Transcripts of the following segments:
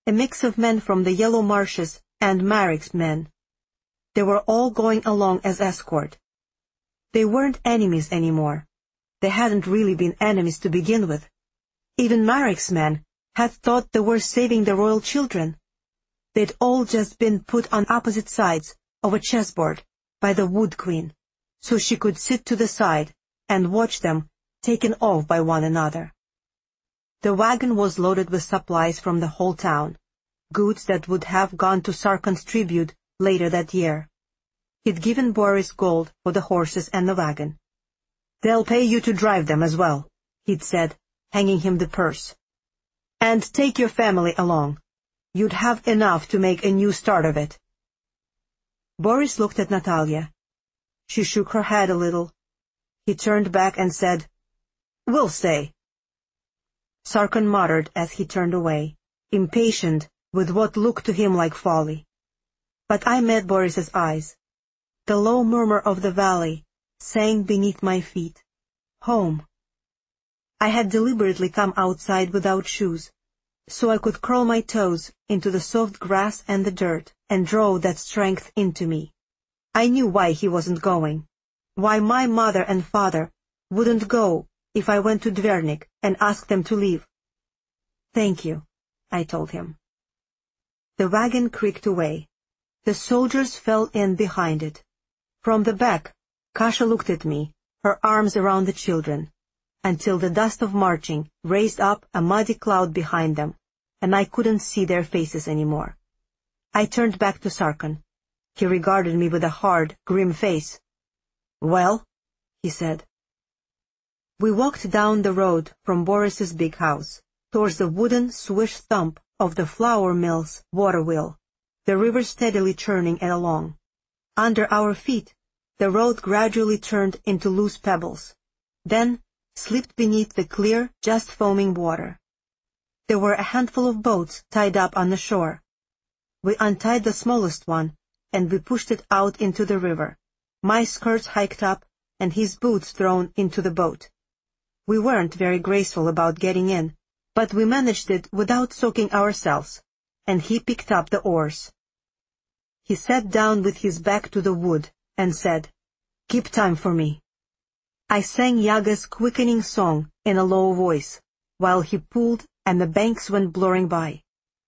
a mix of men from the Yellow Marshes and Marek's men. They were all going along as escort. They weren't enemies anymore. They hadn't really been enemies to begin with. Even Marek's men had thought they were saving the royal children. They'd all just been put on opposite sides of a chessboard by the Wood Queen, so she could sit to the side and watch them taken off by one another. The wagon was loaded with supplies from the whole town, goods that would have gone to Sarkon's tribute later that year. He'd given Boris gold for the horses and the wagon. "They'll pay you to drive them as well," he'd said, handing him the purse. "And take your family along. You'd have enough to make a new start of it." Boris looked at Natalia. She shook her head a little. He turned back and said, "We'll stay." Sarkon muttered as he turned away, impatient with what looked to him like folly. But I met Boris's eyes. The low murmur of the valley sang beneath my feet. Home. I had deliberately come outside without shoes, so I could curl my toes into the soft grass and the dirt and draw that strength into me. I knew why he wasn't going, why my mother and father wouldn't go if I went to Dvernik and asked them to leave. "Thank you," I told him. The wagon creaked away. The soldiers fell in behind it. From the back, Kasha looked at me, her arms around the children, until the dust of marching raised up a muddy cloud behind them, and I couldn't see their faces anymore. I turned back to Sarkon. He regarded me with a hard, grim face. "Well?" he said. We walked down the road from Boris's big house, towards the wooden swish thump of the flour mill's water wheel, the river steadily churning it along. Under our feet, the road gradually turned into loose pebbles, then slipped beneath the clear, just foaming water. There were a handful of boats tied up on the shore. We untied the smallest one, and we pushed it out into the river, my skirts hiked up and his boots thrown into the boat. We weren't very graceful about getting in, but we managed it without soaking ourselves, and he picked up the oars. He sat down with his back to the wood and said, "Keep time for me." I sang Yaga's quickening song in a low voice, while he pulled and the banks went blurring by.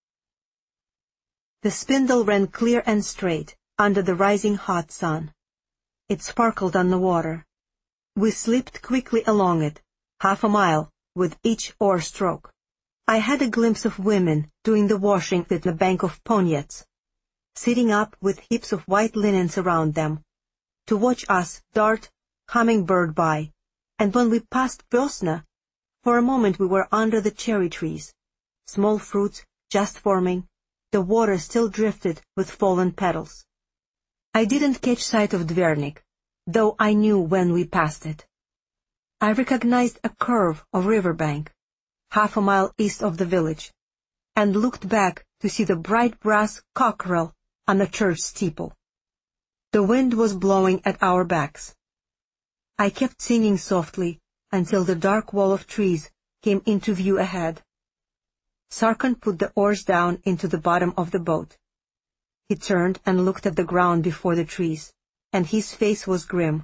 The spindle ran clear and straight under the rising hot sun. It sparkled on the water. We slipped quickly along it, half a mile with each oar stroke. I had a glimpse of women doing the washing at the bank of Ponyets, sitting up with heaps of white linens around them, to watch us dart hummingbird by, and when we passed Vyosna, for a moment we were under the cherry trees, small fruits just forming, the water still drifted with fallen petals. I didn't catch sight of Dvernik, though I knew when we passed it. I recognized a curve of riverbank, half a mile east of the village, and looked back to see the bright brass cockerel on the church steeple. The wind was blowing at our backs. I kept singing softly until the dark wall of trees came into view ahead. Sarkon put the oars down into the bottom of the boat. He turned and looked at the ground before the trees, and his face was grim.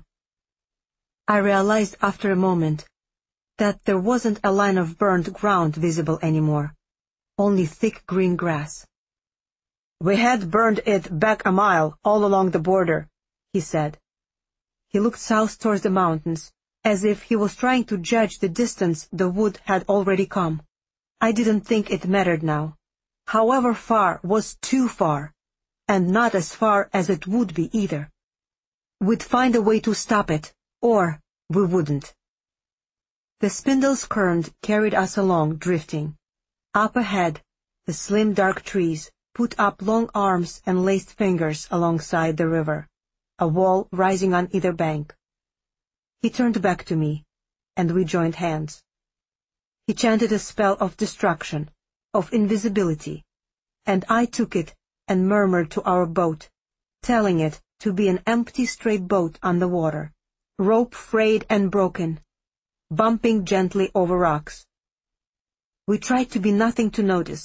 I realized after a moment that there wasn't a line of burned ground visible anymore, only thick green grass. "We had burned it back a mile all along the border," he said. He looked south towards the mountains, as if he was trying to judge the distance the wood had already come. I didn't think it mattered now. However far was too far, and not as far as it would be either. We'd find a way to stop it, or we wouldn't. The spindle's current carried us along, drifting. Up ahead, the slim dark trees put up long arms and laced fingers alongside the river, a wall rising on either bank. He turned back to me, and we joined hands. He chanted a spell of destruction, of invisibility, and I took it and murmured to our boat, telling it to be an empty stray boat on the water, rope frayed and broken, bumping gently over rocks. We tried to be nothing to notice,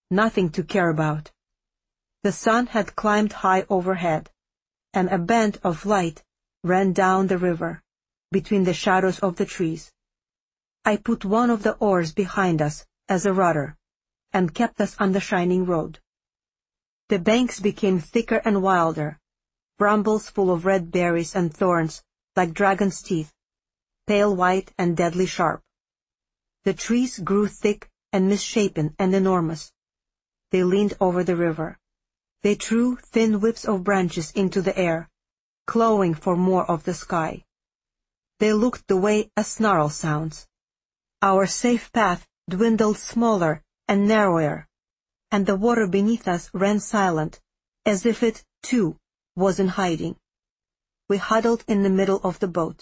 nothing to care about. The sun had climbed high overhead, and a band of light ran down the river, between the shadows of the trees. I put one of the oars behind us as a rudder, and kept us on the shining road. The banks became thicker and wilder, brambles full of red berries and thorns like dragon's teeth, pale white and deadly sharp. The trees grew thick and misshapen and enormous. They leaned over the river. They threw thin whips of branches into the air, clawing for more of the sky. They looked the way a snarl sounds. Our safe path dwindled smaller and narrower, and the water beneath us ran silent, as if it, too, was in hiding. We huddled in the middle of the boat.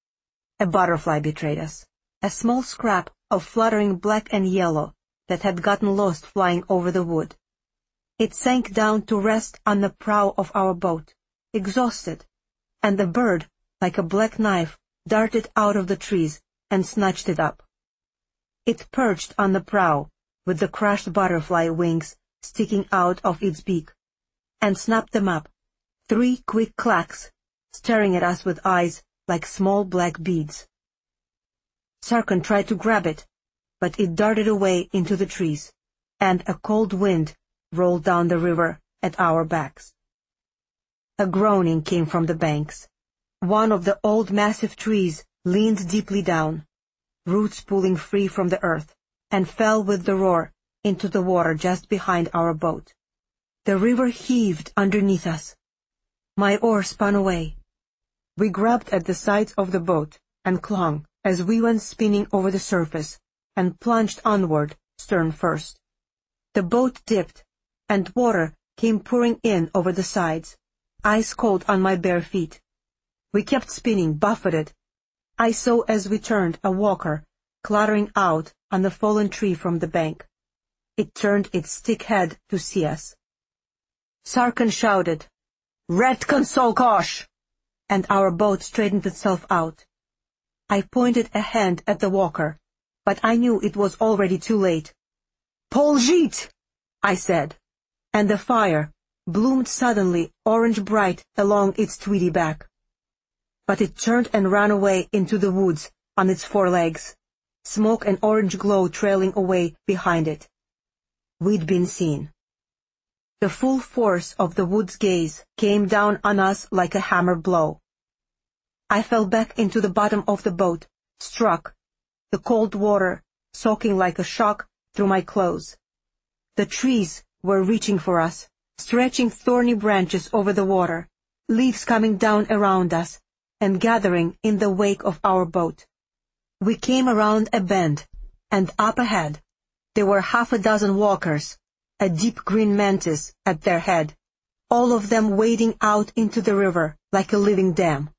A butterfly betrayed us, a small scrap of fluttering black and yellow that had gotten lost flying over the wood. It sank down to rest on the prow of our boat, exhausted, and the bird, like a black knife, darted out of the trees and snatched it up. It perched on the prow, with the crushed butterfly wings sticking out of its beak, and snapped them up, 3 quick clacks, staring at us with eyes like small black beads. Sarkhan tried to grab it, but it darted away into the trees, and a cold wind rolled down the river at our backs. A groaning came from the banks. One of the old massive trees leaned deeply down, roots pulling free from the earth, and fell with the roar into the water just behind our boat. The river heaved underneath us. My oar spun away. We grabbed at the sides of the boat and clung as we went spinning over the surface and plunged onward, stern first. The boat dipped, and water came pouring in over the sides, ice cold on my bare feet. We kept spinning, buffeted. I saw as we turned a walker clattering out on the fallen tree from the bank. It turned its stick head to see us. Sarkhan shouted, "Retkan Solkosh!" and our boat straightened itself out. I pointed a hand at the walker, but I knew it was already too late. "Polzhit!" I said, and the fire bloomed suddenly orange-bright along its tweedy back. But it turned and ran away into the woods on its 4 legs, smoke and orange glow trailing away behind it. We'd been seen. The full force of the wood's gaze came down on us like a hammer blow. I fell back into the bottom of the boat, struck, the cold water soaking like a shock through my clothes. The trees were reaching for us, stretching thorny branches over the water, leaves coming down around us and gathering in the wake of our boat. We came around a bend, and up ahead there were 6 walkers, a deep green mantis at their head, all of them wading out into the river like a living dam.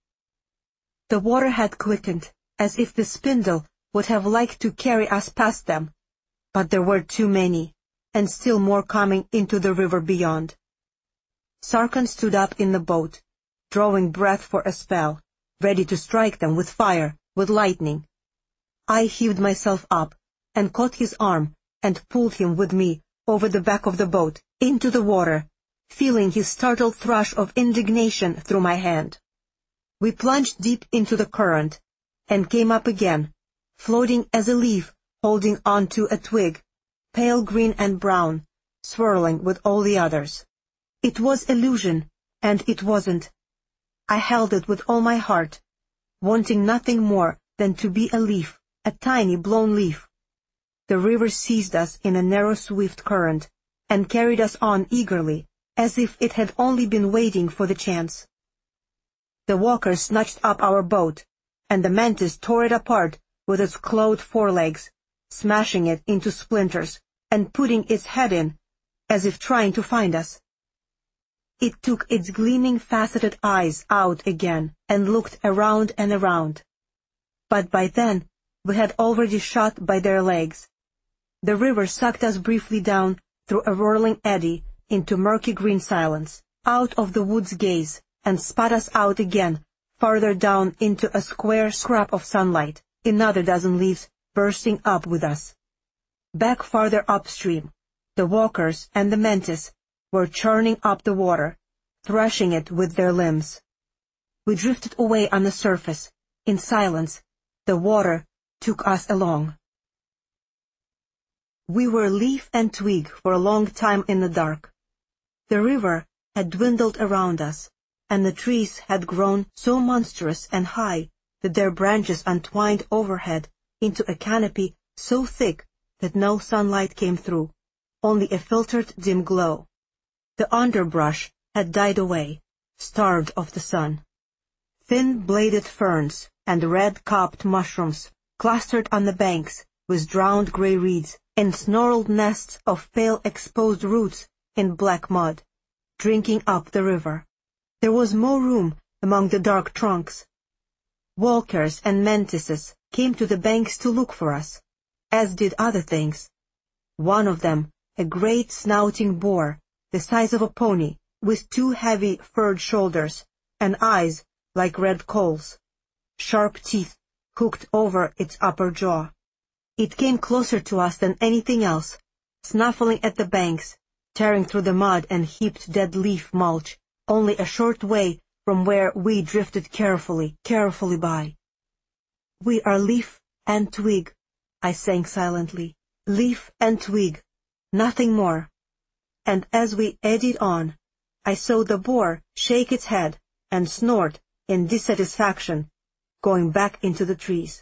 The water had quickened, as if the spindle would have liked to carry us past them, but there were too many, and still more coming into the river beyond. Sarkhan stood up in the boat, drawing breath for a spell, ready to strike them with fire, with lightning. I heaved myself up, and caught his arm, and pulled him with me over the back of the boat, into the water, feeling his startled thrush of indignation through my hand. We plunged deep into the current, and came up again, floating as a leaf holding on to a twig, pale green and brown, swirling with all the others. It was illusion, and it wasn't. I held it with all my heart, wanting nothing more than to be a leaf, a tiny blown leaf. The river seized us in a narrow swift current, and carried us on eagerly, as if it had only been waiting for the chance. The walkers snatched up our boat, and the mantis tore it apart with its clawed forelegs, smashing it into splinters, and putting its head in, as if trying to find us. It took its gleaming faceted eyes out again, and looked around and around. But by then, we had already shot by their legs. The river sucked us briefly down through a whirling eddy into murky green silence, out of the wood's gaze, and spat us out again, farther down into a square scrap of sunlight, another 12 leaves bursting up with us. Back farther upstream, The walkers and the mantis were churning up the water, thrashing it with their limbs. We drifted away on the surface. In silence, the water took us along. We were leaf and twig for a long time in the dark. The river had dwindled around us, and the trees had grown so monstrous and high that their branches entwined overhead into a canopy so thick that no sunlight came through, only a filtered dim glow. The underbrush had died away, starved of the sun. Thin-bladed ferns and red-capped mushrooms clustered on the banks with drowned gray reeds and snarled nests of pale exposed roots in black mud, drinking up the river. There was more room among the dark trunks. Walkers and mantises came to the banks to look for us, as did other things. One of them, a great snouting boar, the size of a pony, with two heavy furred shoulders, and eyes like red coals, sharp teeth hooked over its upper jaw. It came closer to us than anything else, snuffling at the banks, tearing through the mud and heaped dead leaf mulch, only a short way from where we drifted carefully by. "We are leaf and twig," I sang silently. "Leaf and twig, nothing more." And as we eddied on, I saw the boar shake its head and snort in dissatisfaction, going back into the trees.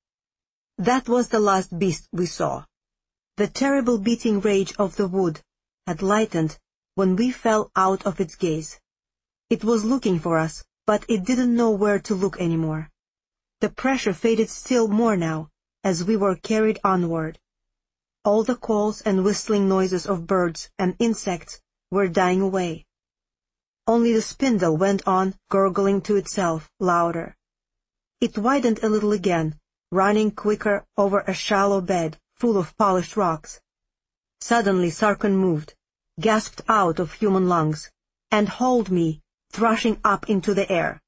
That was the last beast we saw. The terrible beating rage of the wood had lightened when we fell out of its gaze. It was looking for us, but it didn't know where to look anymore. The pressure faded still more now, as we were carried onward. All the calls and whistling noises of birds and insects were dying away. Only the spindle went on gurgling to itself, louder. It widened a little again, running quicker over a shallow bed full of polished rocks. Suddenly Sarkon moved, gasped out of human lungs, and hauled me, thrashing up into the air.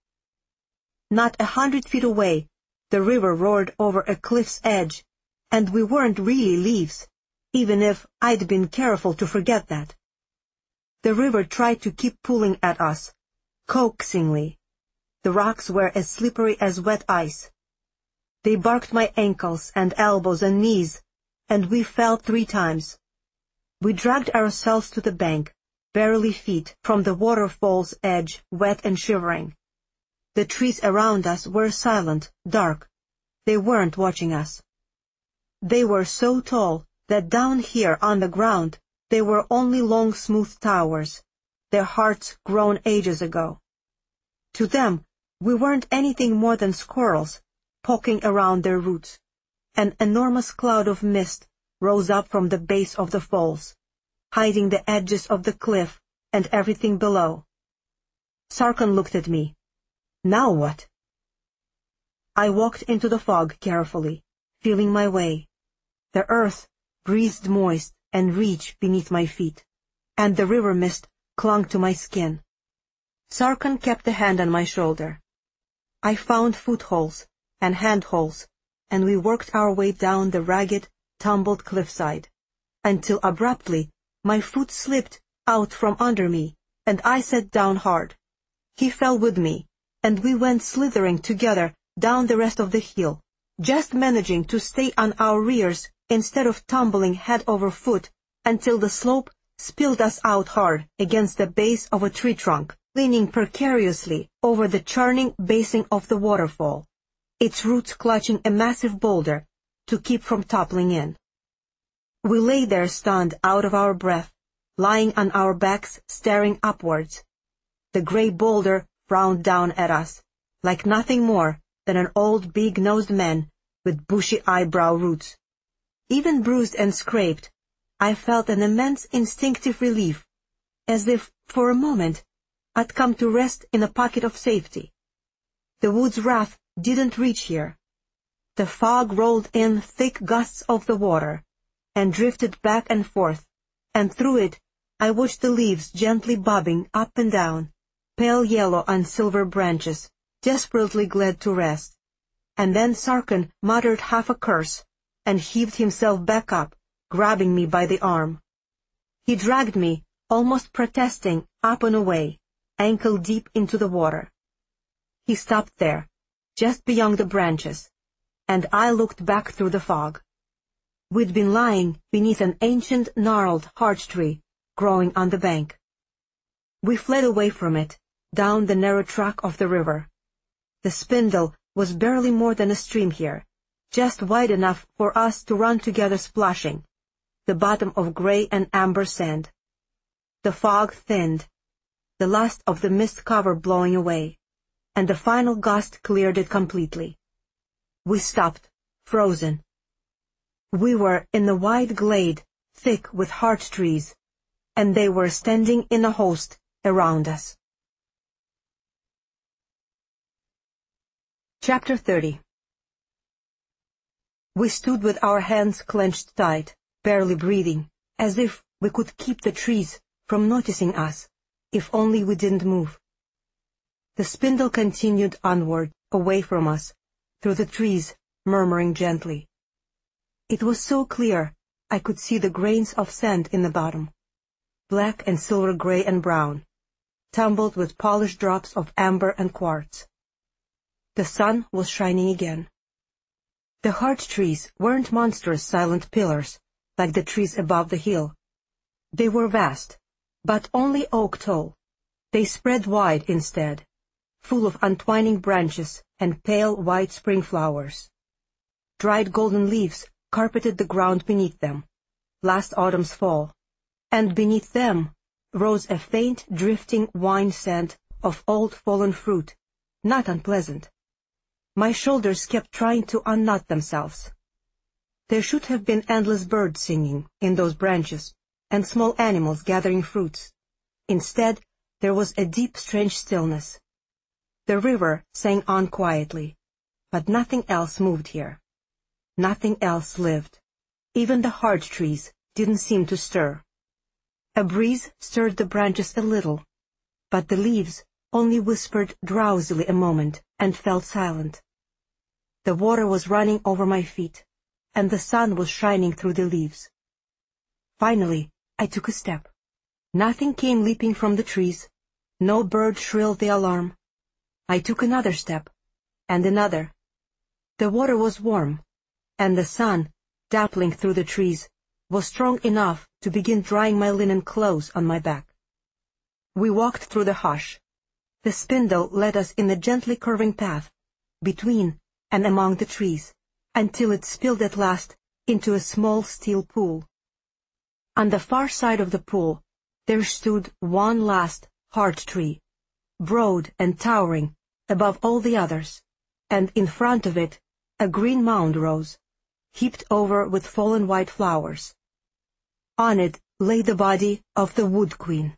Not 100 feet away, the river roared over a cliff's edge, and we weren't really leaves, even if I'd been careful to forget that. The river tried to keep pulling at us, coaxingly. The rocks were as slippery as wet ice. They barked my ankles and elbows and knees, and we fell 3 times. We dragged ourselves to the bank, barely feet from the waterfall's edge, wet and shivering. The trees around us were silent, dark. They weren't watching us. They were so tall that down here on the ground they were only long smooth towers, their hearts grown ages ago. To them, we weren't anything more than squirrels, poking around their roots. An enormous cloud of mist rose up from the base of the falls, hiding the edges of the cliff and everything below. Sarkon looked at me. "Now what?" I walked into the fog carefully, feeling my way. The earth breathed moist and rich beneath my feet, and the river mist clung to my skin. Sarkon kept a hand on my shoulder. I found footholds and handholds, and we worked our way down the ragged, tumbled cliffside, until abruptly my foot slipped out from under me, and I sat down hard. He fell with me, and we went slithering together down the rest of the hill, just managing to stay on our rears instead of tumbling head over foot until the slope spilled us out hard against the base of a tree trunk, leaning precariously over the churning basin of the waterfall, its roots clutching a massive boulder to keep from toppling in. We lay there stunned out of our breath, lying on our backs staring upwards. The gray boulder frowned down at us, like nothing more than an old big-nosed man with bushy eyebrow roots. Even bruised and scraped, I felt an immense instinctive relief, as if, for a moment, I'd come to rest in a pocket of safety. The wood's wrath didn't reach here. The fog rolled in thick gusts of the water, and drifted back and forth, and through it I watched the leaves gently bobbing up and down, pale yellow on silver branches, desperately glad to rest. And then Sarkon muttered half a curse, and heaved himself back up, grabbing me by the arm. He dragged me, almost protesting, up and away, ankle deep into the water. He stopped there, just beyond the branches, and I looked back through the fog. We'd been lying beneath an ancient gnarled larch tree growing on the bank. We fled away from it, down the narrow track of the river. The spindle was barely more than a stream here, just wide enough for us to run together splashing, the bottom of gray and amber sand. The fog thinned, the last of the mist cover blowing away, and the final gust cleared it completely. We stopped, frozen. We were in the wide glade, thick with larch trees, and they were standing in a host around us. Chapter 30. We stood with our hands clenched tight, barely breathing, as if we could keep the trees from noticing us, if only we didn't move. The spindle continued onward, away from us, through the trees, murmuring gently. It was so clear, I could see the grains of sand in the bottom, black and silver gray and brown, tumbled with polished drops of amber and quartz. The sun was shining again. The larch trees weren't monstrous silent pillars, like the trees above the hill. They were vast, but only oak tall. They spread wide instead, full of untwining branches and pale white spring flowers. Dried golden leaves carpeted the ground beneath them, last autumn's fall, and beneath them rose a faint drifting wine scent of old fallen fruit, not unpleasant. My shoulders kept trying to unknot themselves. There should have been endless birds singing in those branches, and small animals gathering fruits. Instead, there was a deep, strange stillness. The river sang on quietly, but nothing else moved here. Nothing else lived. Even the larch trees didn't seem to stir. A breeze stirred the branches a little, but the leaves only whispered drowsily a moment and fell silent. The water was running over my feet, and the sun was shining through the leaves. Finally, I took a step. Nothing came leaping from the trees. No bird shrilled the alarm. I took another step, and another. The water was warm, and the sun, dappling through the trees, was strong enough to begin drying my linen clothes on my back. We walked through the hush. The spindle led us in a gently curving path, between and among the trees, until it spilled at last into a small steel pool. On the far side of the pool, there stood one last larch tree, broad and towering above all the others, and in front of it a green mound rose, heaped over with fallen white flowers. On it lay the body of the Wood Queen.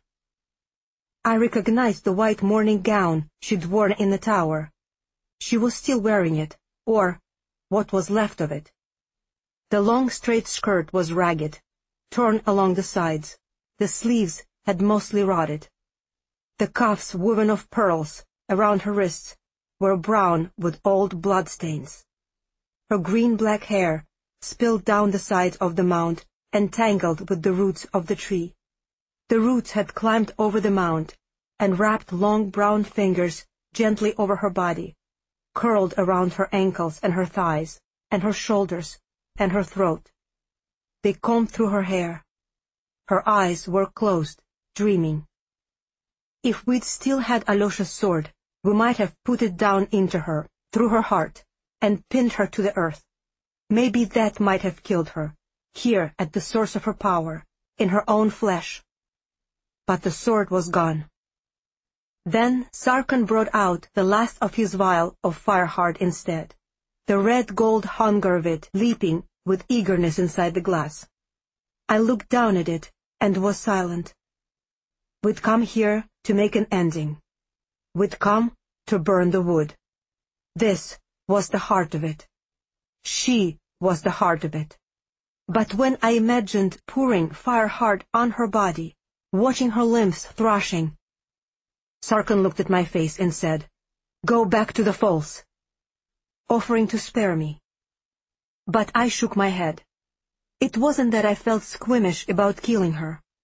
I recognized the white mourning gown she'd worn in the tower. She was still wearing it, or what was left of it. The long straight skirt was ragged, torn along the sides. The sleeves had mostly rotted. The cuffs woven of pearls around her wrists were brown with old bloodstains. Her green-black hair spilled down the sides of the mound and tangled with the roots of the tree. The roots had climbed over the mound and wrapped long brown fingers gently over her body, curled around her ankles and her thighs, and her shoulders, and her throat. They combed through her hair. Her eyes were closed, dreaming. If we'd still had Alyosha's sword, we might have put it down into her, through her heart, and pinned her to the earth. Maybe that might have killed her, here at the source of her power, in her own flesh. But the sword was gone. Then Sarkhan brought out the last of his vial of Fireheart instead, the red-gold hunger of it leaping with eagerness inside the glass. I looked down at it and was silent. We'd come here to make an ending. We'd come to burn the wood. This was the heart of it. She was the heart of it. But when I imagined pouring Fireheart on her body, watching her limbs thrashing, Sarkhan looked at my face and said, "Go back to the falls," offering to spare me. But I shook my head. It wasn't that I felt squeamish about killing her.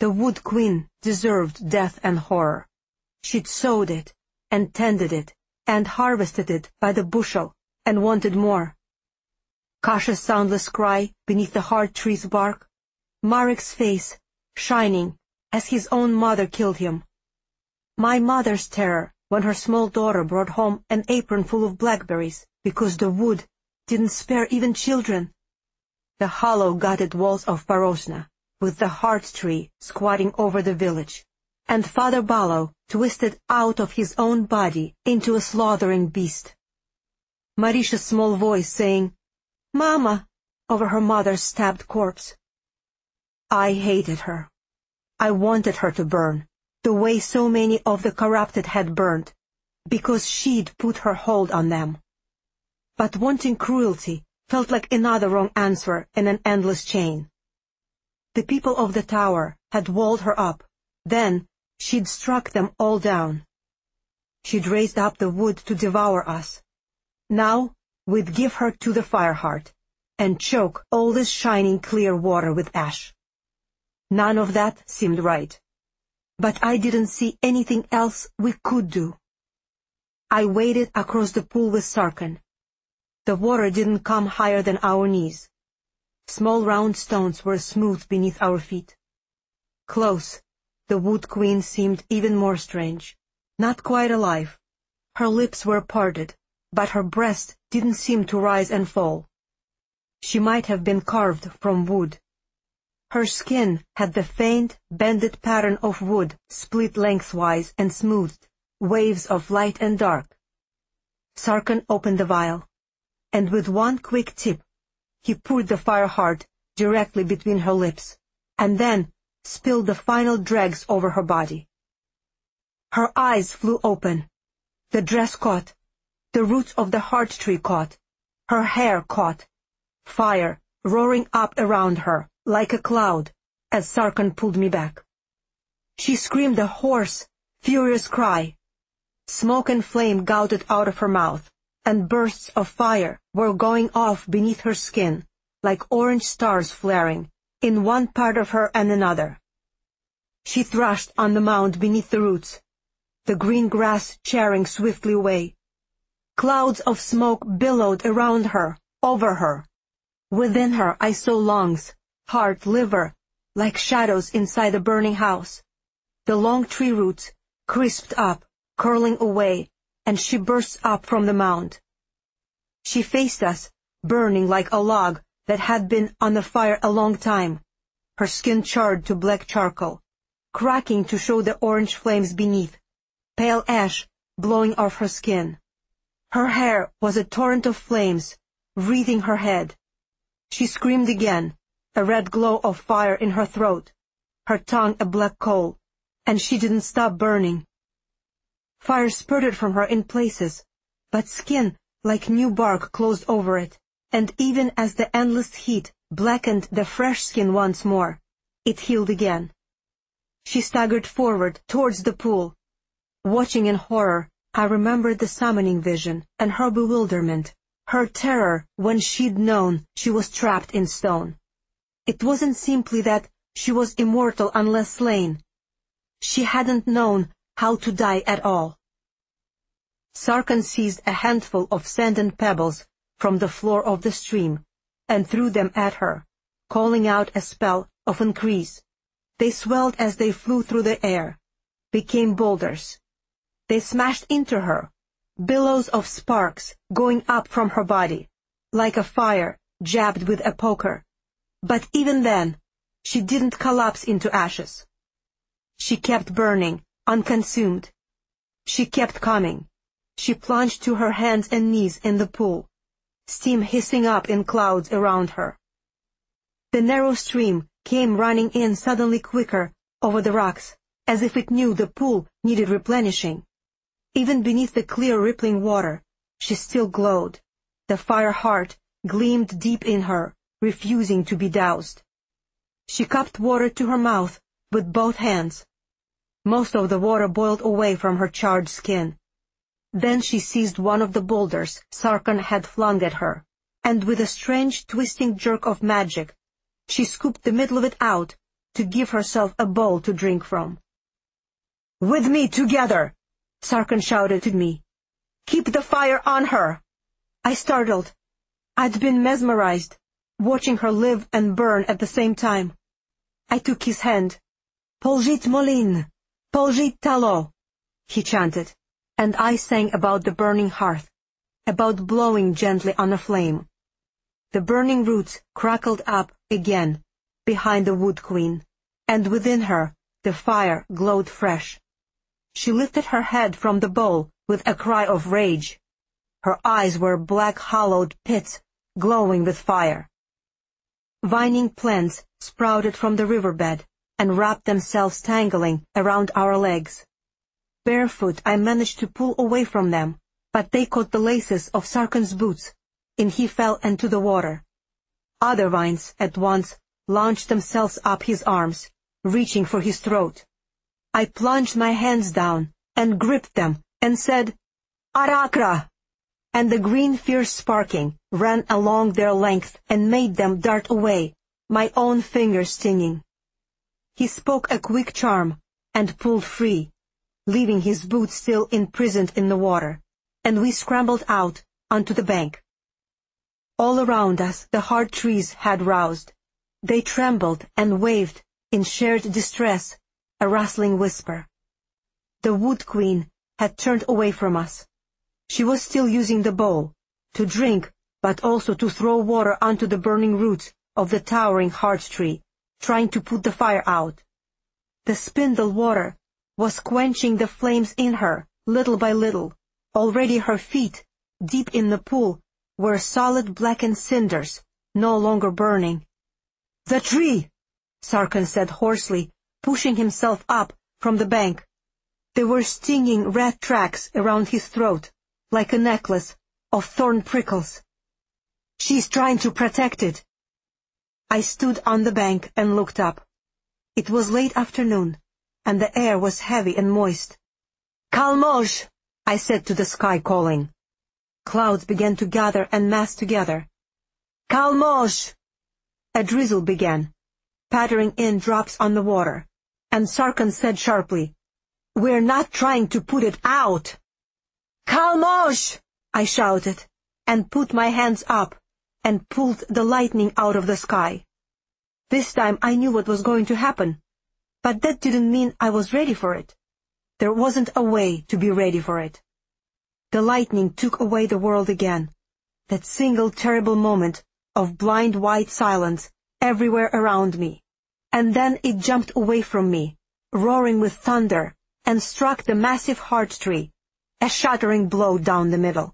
The Wood Queen deserved death and horror. She'd sowed it, and tended it, and harvested it by the bushel, and wanted more. Kasha's soundless cry beneath the hard tree's bark, Marek's face shining as his own mother killed him. My mother's terror when her small daughter brought home an apron full of blackberries because the wood didn't spare even children. The hollow gutted walls of Parosna, with the heart tree squatting over the village, and Father Balo twisted out of his own body into a slaughtering beast. Marisha's small voice saying, "Mama," over her mother's stabbed corpse. I hated her. I wanted her to burn, the way so many of the corrupted had burned, because she'd put her hold on them. But wanting cruelty felt like another wrong answer in an endless chain. The people of the tower had walled her up, then she'd struck them all down. She'd raised up the wood to devour us. Now we'd give her to the Fireheart, and choke all this shining clear water with ash. None of that seemed right. But I didn't see anything else we could do. I waded across the pool with Sarkhan. The water didn't come higher than our knees. Small round stones were smooth beneath our feet. Close, the Wood Queen seemed even more strange, not quite alive. Her lips were parted, but her breast didn't seem to rise and fall. She might have been carved from wood. Her skin had the faint, bended pattern of wood split lengthwise and smoothed, waves of light and dark. Sarkhan opened the vial, and with one quick tip, he poured the Fireheart directly between her lips, and then spilled the final dregs over her body. Her eyes flew open. The dress caught. The roots of the heart tree caught. Her hair caught. Fire roaring up around her like a cloud as Sarkhan pulled me back. She screamed a hoarse, furious cry. Smoke and flame gouted out of her mouth, and bursts of fire were going off beneath her skin, like orange stars flaring, in one part of her and another. She thrashed on the mound beneath the roots, the green grass tearing swiftly away. Clouds of smoke billowed around her, over her. Within her I saw lungs, heart, liver, like shadows inside a burning house. The long tree roots crisped up, curling away, and she burst up from the mound. She faced us, burning like a log that had been on the fire a long time, her skin charred to black charcoal, cracking to show the orange flames beneath, pale ash blowing off her skin. Her hair was a torrent of flames, wreathing her head. She screamed again, a red glow of fire in her throat, her tongue a black coal, and she didn't stop burning. Fire spurted from her in places, but skin like new bark closed over it, and even as the endless heat blackened the fresh skin once more, it healed again. She staggered forward towards the pool. Watching in horror, I remembered the summoning vision and her bewilderment, her terror when she'd known she was trapped in stone. It wasn't simply that she was immortal unless slain. She hadn't known how to die at all. Sarkhan seized a handful of sand and pebbles from the floor of the stream and threw them at her, calling out a spell of increase. They swelled as they flew through the air, became boulders. They smashed into her, billows of sparks going up from her body, like a fire jabbed with a poker. But even then, she didn't collapse into ashes. She kept burning, unconsumed. She kept coming. She plunged to her hands and knees in the pool, steam hissing up in clouds around her. The narrow stream came running in suddenly quicker over the rocks, as if it knew the pool needed replenishing. Even beneath the clear rippling water, she still glowed. The Fireheart gleamed deep in her, refusing to be doused. She cupped water to her mouth with both hands. Most of the water boiled away from her charred skin. Then she seized one of the boulders Sarkhan had flung at her, and with a strange twisting jerk of magic, she scooped the middle of it out to give herself a bowl to drink from. "With me together!" Sarkhan shouted to me. "Keep the fire on her!" I startled. I'd been mesmerized, watching her live and burn at the same time. I took his hand. "Polžit Molin! Polžit Talo!" he chanted, and I sang about the burning hearth, about blowing gently on a flame. The burning roots crackled up again behind the Wood Queen, and within her the fire glowed fresh. She lifted her head from the bowl with a cry of rage. Her eyes were black hollowed pits glowing with fire. Vining plants sprouted from the riverbed and wrapped themselves tangling around our legs. Barefoot I managed to pull away from them, but they caught the laces of Sarkhan's boots, and he fell into the water. Other vines at once launched themselves up his arms, reaching for his throat. I plunged my hands down and gripped them and said, "Arakra!" And the green fierce sparking ran along their length and made them dart away, my own fingers stinging. He spoke a quick charm and pulled free, leaving his boots still imprisoned in the water, and we scrambled out onto the bank. All around us the hard trees had roused. They trembled and waved in shared distress, a rustling whisper. The Wood Queen had turned away from us. She was still using the bowl, to drink, but also to throw water onto the burning roots of the towering heart tree, trying to put the fire out. The spindle water was quenching the flames in her, little by little. Already her feet, deep in the pool, were solid blackened cinders, no longer burning. "The tree!" Sarkhan said hoarsely, pushing himself up from the bank. There were stinging red tracks around his throat, like a necklace of thorn prickles. "She's trying to protect it." I stood on the bank and looked up. It was late afternoon, and the air was heavy and moist. "Kalmoj!" I said to the sky, calling. Clouds began to gather and mass together. "Kalmoj!" A drizzle began, pattering in drops on the water, and Sarkhan said sharply, "We're not trying to put it out." "Kalmoj!" I shouted, and put my hands up, and pulled the lightning out of the sky. This time I knew what was going to happen, but that didn't mean I was ready for it. There wasn't a way to be ready for it. The lightning took away the world again, that single terrible moment of blind white silence everywhere around me, and then it jumped away from me, roaring with thunder, and struck the massive heart tree, a shattering blow down the middle.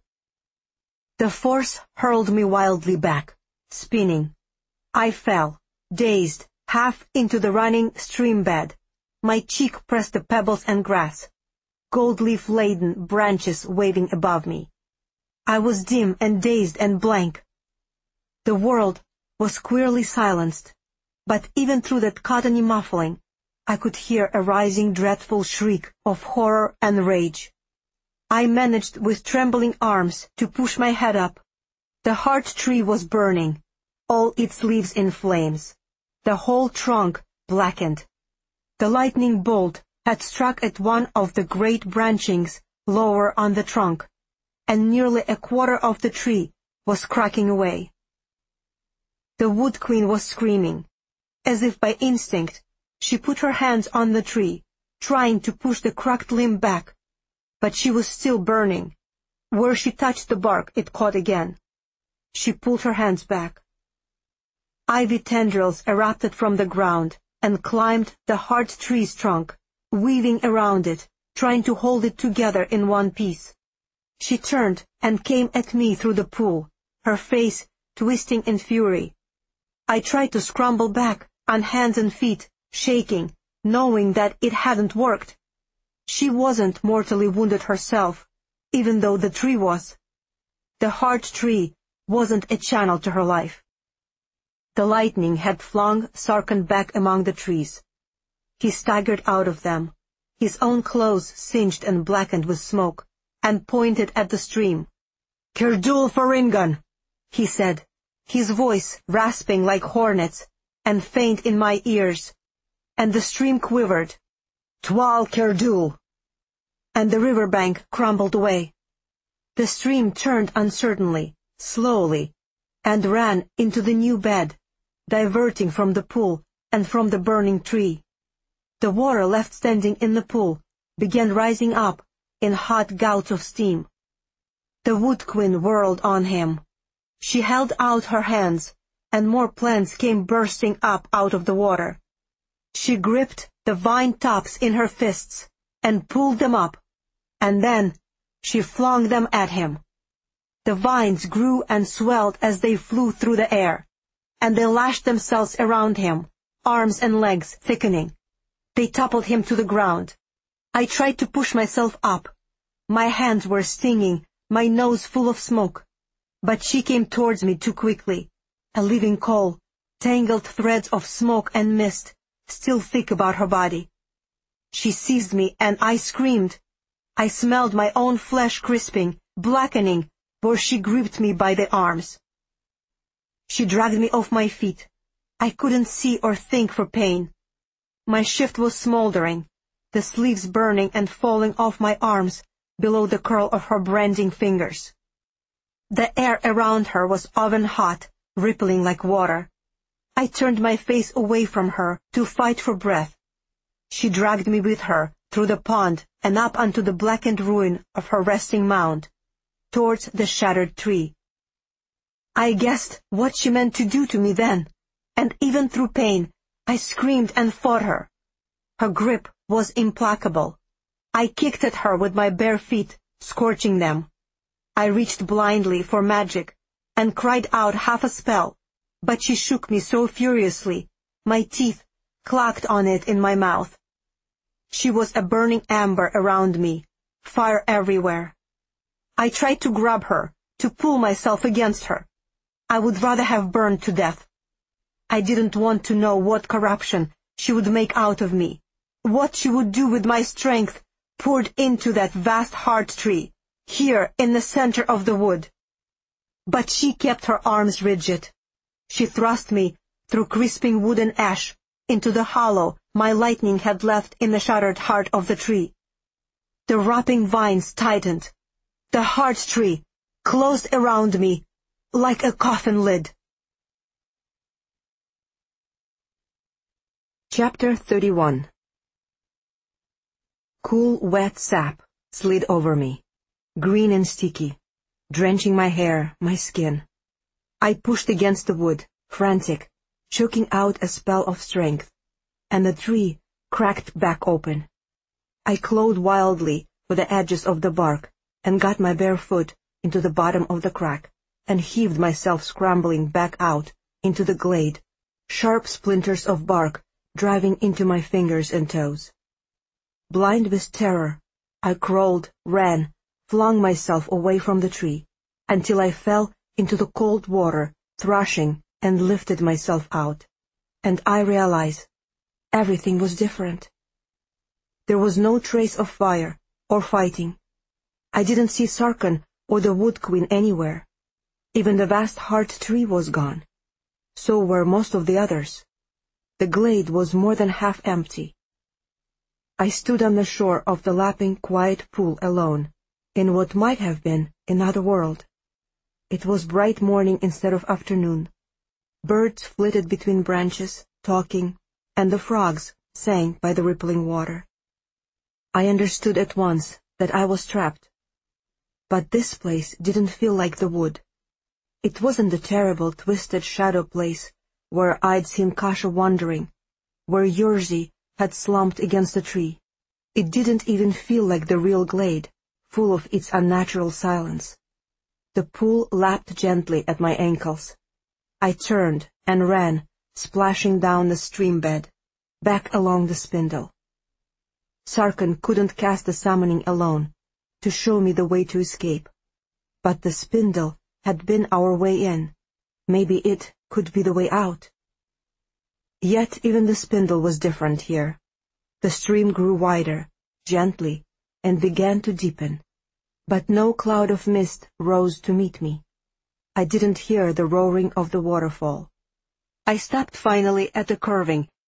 The force hurled me wildly back, spinning. I fell, dazed, half into the running stream bed. My cheek pressed the pebbles and grass, gold leaf-laden branches waving above me. I was dim and dazed and blank. The world was queerly silenced, but even through that cottony muffling, I could hear a rising dreadful shriek of horror and rage. I managed with trembling arms to push my head up. The heart tree was burning, all its leaves in flames, the whole trunk blackened. The lightning bolt had struck at one of the great branchings lower on the trunk, and nearly a quarter of the tree was cracking away. The Wood Queen was screaming. As if by instinct, she put her hands on the tree, trying to push the cracked limb back, but she was still burning. Where she touched the bark, it caught again. She pulled her hands back. Ivy tendrils erupted from the ground and climbed the hard tree's trunk, weaving around it, trying to hold it together in one piece. She turned and came at me through the pool, her face twisting in fury. I tried to scramble back on hands and feet, shaking, knowing that it hadn't worked. She wasn't mortally wounded herself, even though the tree was. The heart tree wasn't a channel to her life. The lightning had flung Sarkhan back among the trees. He staggered out of them, his own clothes singed and blackened with smoke, and pointed at the stream. "Kirdul Faringan," he said, his voice rasping like hornets, and faint in my ears. and the stream quivered. Twal Kerdul! And the riverbank crumbled away. The stream turned uncertainly, slowly, and ran into the new bed, diverting from the pool and from the burning tree. The water left standing in the pool began rising up in hot gouts of steam. The wood queen whirled on him. She held out her hands, and more plants came bursting up out of the water. She gripped the vine tops in her fists and pulled them up, and then she flung them at him. The vines grew and swelled as they flew through the air, and they lashed themselves around him, arms and legs thickening. They toppled him to the ground. I tried to push myself up. My hands were stinging, my nose full of smoke. But she came towards me too quickly, a living coal, tangled threads of smoke and mist, still thick about her body. She seized me and I screamed. I smelled my own flesh crisping, blackening, where she gripped me by the arms. She dragged me off my feet. I couldn't see or think for pain. My shift was smoldering, the sleeves burning and falling off my arms below the curl of her branding fingers. The air around her was oven hot, rippling like water. I turned my face away from her to fight for breath. She dragged me with her through the pond and up onto the blackened ruin of her resting mound, towards the shattered tree. I guessed what she meant to do to me then, and even through pain, I screamed and fought her. Her grip was implacable. I kicked at her with my bare feet, scorching them. I reached blindly for magic and cried out half a spell, but she shook me so furiously, my teeth clacked on it in my mouth. She was a burning amber around me, fire everywhere. I tried to grab her, to pull myself against her. I would rather have burned to death. I didn't want to know what corruption she would make out of me, what she would do with my strength poured into that vast heart tree, here in the center of the wood. But she kept her arms rigid. She thrust me through crisping wood and ash into the hollow my lightning had left in the shattered heart of the tree. The wrapping vines tightened. The heart tree closed around me like a coffin lid. Chapter 31. Cool, wet sap slid over me, green and sticky, drenching my hair, my skin. I pushed against the wood, frantic, choking out a spell of strength, and the tree cracked back open. I clawed wildly for the edges of the bark and got my bare foot into the bottom of the crack and heaved myself scrambling back out into the glade, sharp splinters of bark driving into my fingers and toes. Blind with terror, I crawled, ran, flung myself away from the tree, until I fell into the cold water, thrashing, and lifted myself out. And I realized everything was different. There was no trace of fire or fighting. I didn't see Sarkhan or the Wood Queen anywhere. Even the vast heart tree was gone. So were most of the others. The glade was more than half empty. I stood on the shore of the lapping, quiet pool alone, in what might have been another world. It was bright morning instead of afternoon. Birds flitted between branches, talking, and the frogs sang by the rippling water. I understood at once that I was trapped. But this place didn't feel like the wood. It wasn't the terrible, twisted shadow place where I'd seen Kasha wandering, where Yorzi had slumped against a tree. It didn't even feel like the real glade, full of its unnatural silence. The pool lapped gently at my ankles. I turned and ran, splashing down the stream bed, back along the spindle. Sarkhan couldn't cast the summoning alone, to show me the way to escape. But the spindle had been our way in. Maybe it could be the way out. Yet even the spindle was different here. The stream grew wider, gently, and began to deepen. But no cloud of mist rose to meet me. I didn't hear the roaring of the waterfall. I stopped finally at the curving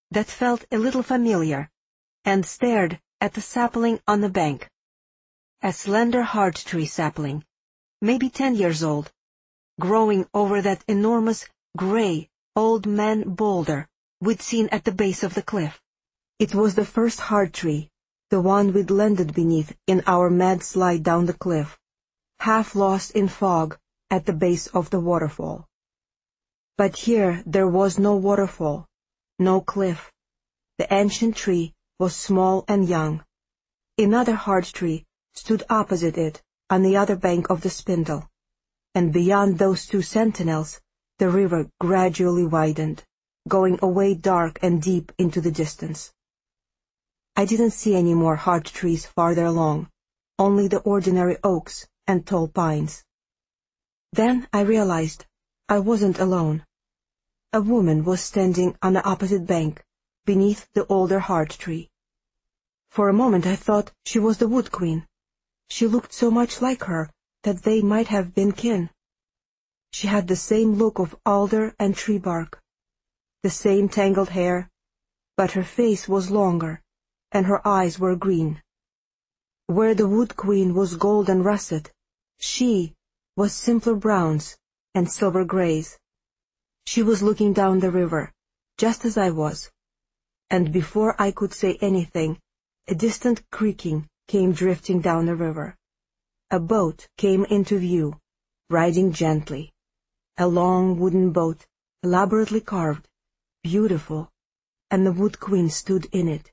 that felt a little familiar, and stared at the sapling on the bank. A slender heart-tree sapling, maybe 10 years old, growing over that enormous, gray, old man boulder we'd seen at the base of the cliff. It was the first heart-tree, the one we'd landed beneath in our mad slide down the cliff, half lost in fog at the base of the waterfall. But here there was no waterfall, no cliff. The ancient tree was small and young. Another heart-tree stood opposite it on the other bank of the spindle, and beyond those two sentinels the river gradually widened, going away dark and deep into the distance. I didn't see any more heart-trees farther along, only the ordinary oaks and tall pines. Then I realized I wasn't alone. A woman was standing on the opposite bank, beneath the older heart-tree. For a moment I thought she was the Wood Queen. She looked so much like her that they might have been kin. She had the same look of alder and tree bark, the same tangled hair, but her face was longer, and her eyes were green. Where the Wood Queen was gold and russet, she was simpler browns and silver grays. She was looking down the river, just as I was, and before I could say anything, a distant creaking came drifting down the river. A boat came into view, riding gently. A long wooden boat, elaborately carved, beautiful, and the Wood Queen stood in it.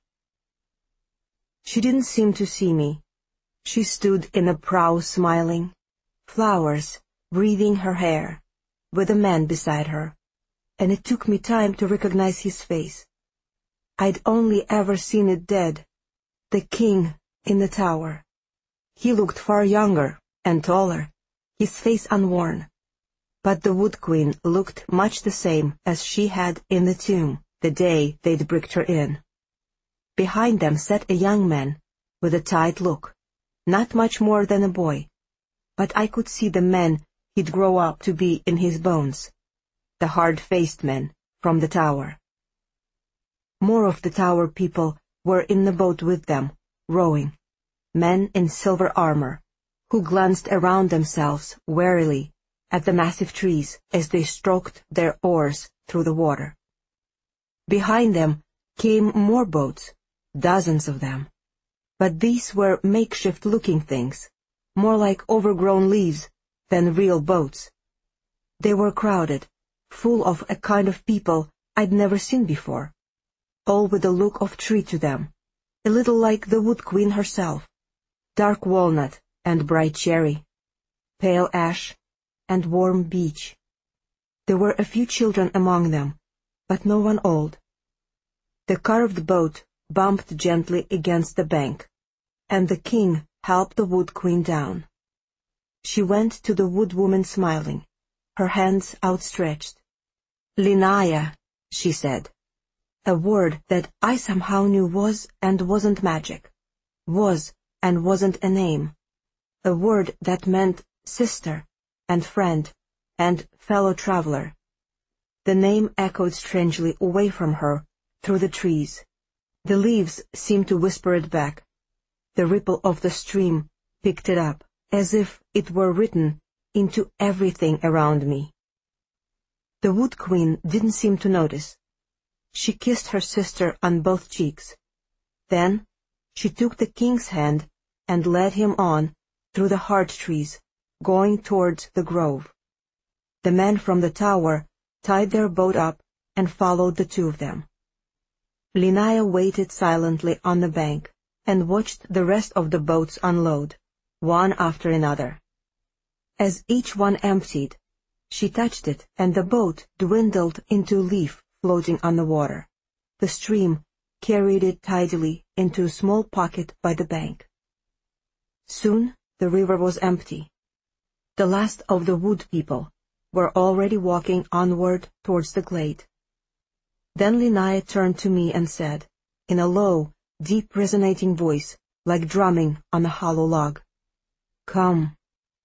She didn't seem to see me. She stood in the prow smiling, flowers wreathing her hair, with a man beside her, and it took me time to recognize his face. I'd only ever seen it dead, the king in the tower. He looked far younger and taller, his face unworn, but the Wood Queen looked much the same as she had in the tomb the day they'd bricked her in. Behind them sat a young man with a tight look, not much more than a boy, but I could see the man he'd grow up to be in his bones, the hard-faced man from the tower. More of the tower people were in the boat with them, rowing, men in silver armor, who glanced around themselves warily at the massive trees as they stroked their oars through the water. Behind them came more boats, dozens of them, but these were makeshift-looking things, more like overgrown leaves than real boats. They were crowded, full of a kind of people I'd never seen before, all with a look of tree to them, a little like the Wood Queen herself, dark walnut and bright cherry, pale ash and warm beech. There were a few children among them, but no one old. The carved boat bumped gently against the bank, and the king helped the Wood Queen down. She went to the Wood Woman smiling, her hands outstretched. "Linnea," she said, a word that I somehow knew was and wasn't magic, was and wasn't a name, a word that meant sister and friend and fellow traveler. The name echoed strangely away from her through the trees. The leaves seemed to whisper it back. The ripple of the stream picked it up, as if it were written into everything around me. The Wood Queen didn't seem to notice. She kissed her sister on both cheeks. Then she took the king's hand and led him on through the heart trees, going towards the grove. The men from the tower tied their boat up and followed the two of them. Linnea waited silently on the bank and watched the rest of the boats unload, one after another. As each one emptied, she touched it, and the boat dwindled into a leaf floating on the water. The stream carried it tidily into a small pocket by the bank. Soon the river was empty. The last of the wood people were already walking onward towards the glade. Then Linnea turned to me and said, in a low, deep resonating voice, like drumming on a hollow log, "Come."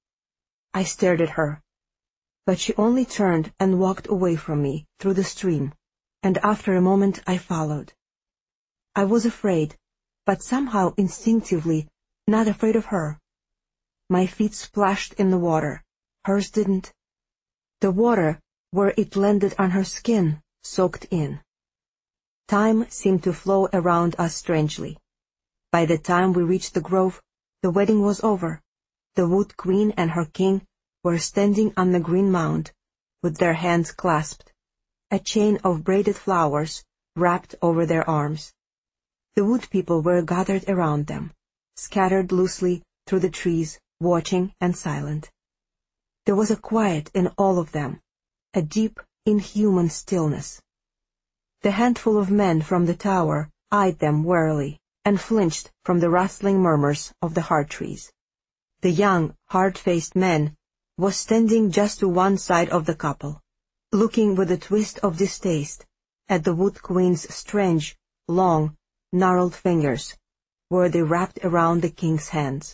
I stared at her, but she only turned and walked away from me through the stream, and after a moment I followed. I was afraid, but somehow instinctively not afraid of her. My feet splashed in the water, hers didn't. The water, where it landed on her skin, soaked in. Time seemed to flow around us strangely. By the time we reached the grove, the wedding was over. The Wood Queen and her king were standing on the green mound, with their hands clasped, a chain of braided flowers wrapped over their arms. The wood people were gathered around them, scattered loosely through the trees, watching and silent. There was a quiet in all of them, a deep, inhuman stillness. The handful of men from the tower eyed them warily and flinched from the rustling murmurs of the heart trees. The young, hard-faced man was standing just to one side of the couple, looking with a twist of distaste at the Wood Queen's strange, long, gnarled fingers, where they wrapped around the king's hands.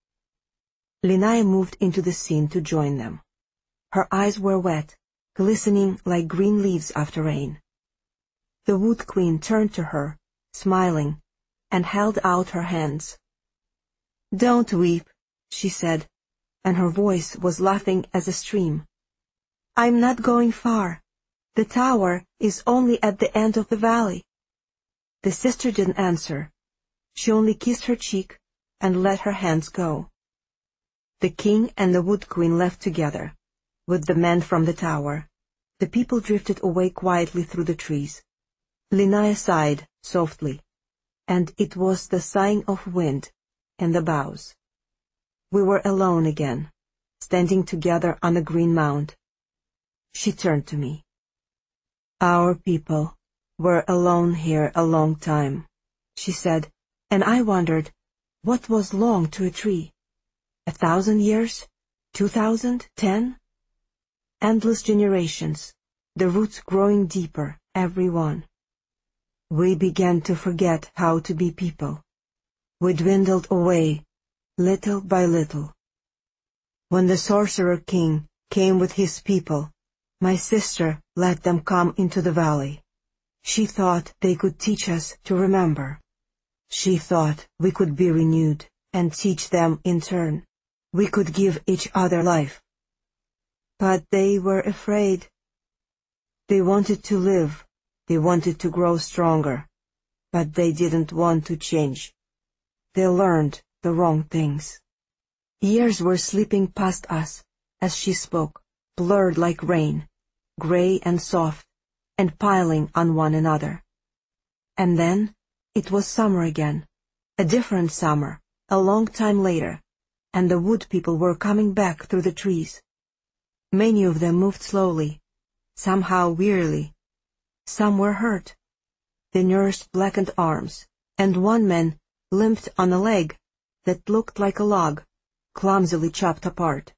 Linnea moved into the scene to join them. Her eyes were wet, glistening like green leaves after rain. The Wood Queen turned to her, smiling, and held out her hands. "Don't weep," she said, and her voice was laughing as a stream. "I'm not going far. The tower is only at the end of the valley." The sister didn't answer. She only kissed her cheek and let her hands go. The king and the Wood Queen left together, with the men from the tower. The people drifted away quietly through the trees. Linnea sighed softly, and it was the sighing of wind in the boughs. We were alone again, standing together on the green mound. She turned to me. "Our people were alone here a long time," she said, and I wondered, what was long to a tree? 1,000 years? 2,000? 10? Endless generations, the roots growing deeper, every one. We began to forget how to be people. We dwindled away, little by little. When the Sorcerer King came with his people, my sister let them come into the valley. She thought they could teach us to remember. She thought we could be renewed and teach them in turn. We could give each other life. But they were afraid. They wanted to live. They wanted to grow stronger. But they didn't want to change. They learned the wrong things. Years were slipping past us as she spoke, blurred like rain, gray and soft, and piling on one another. And then it was summer again, a different summer, a long time later, and the wood people were coming back through the trees. Many of them moved slowly, somehow wearily. Some were hurt. They nursed blackened arms, and one man limped on a leg that looked like a log, clumsily chopped apart.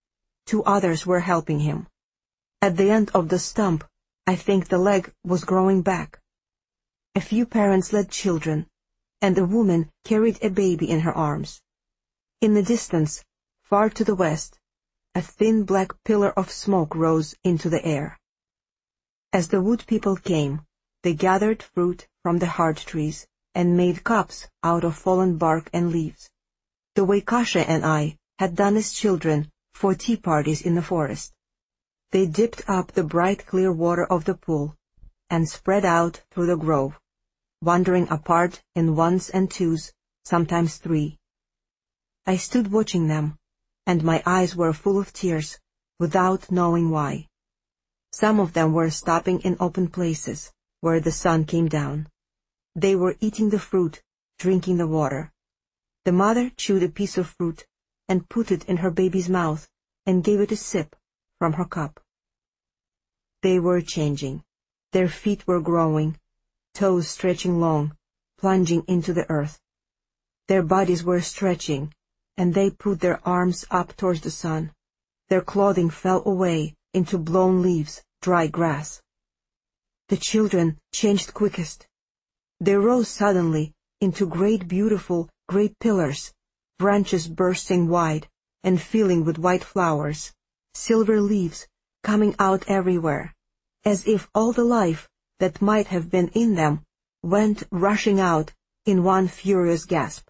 2 others were helping him. At the end of the stump, I think the leg was growing back. A few parents led children, and a woman carried a baby in her arms. In the distance, far to the west, a thin black pillar of smoke rose into the air. As the wood people came, they gathered fruit from the hard trees and made cups out of fallen bark and leaves, the way Kasia and I had done as children for tea parties in the forest. They dipped up the bright clear water of the pool and spread out through the grove, wandering apart in ones and twos, sometimes 3. I stood watching them, and my eyes were full of tears, without knowing why. Some of them were stopping in open places, where the sun came down. They were eating the fruit, drinking the water. The mother chewed a piece of fruit and put it in her baby's mouth and gave it a sip from her cup. They were changing. Their feet were growing, toes stretching long, plunging into the earth. Their bodies were stretching, and they put their arms up towards the sun. Their clothing fell away into blown leaves, dry grass. The children changed quickest. They rose suddenly into great pillars, branches bursting wide and filling with white flowers, silver leaves coming out everywhere, as if all the life that might have been in them went rushing out in one furious gasp.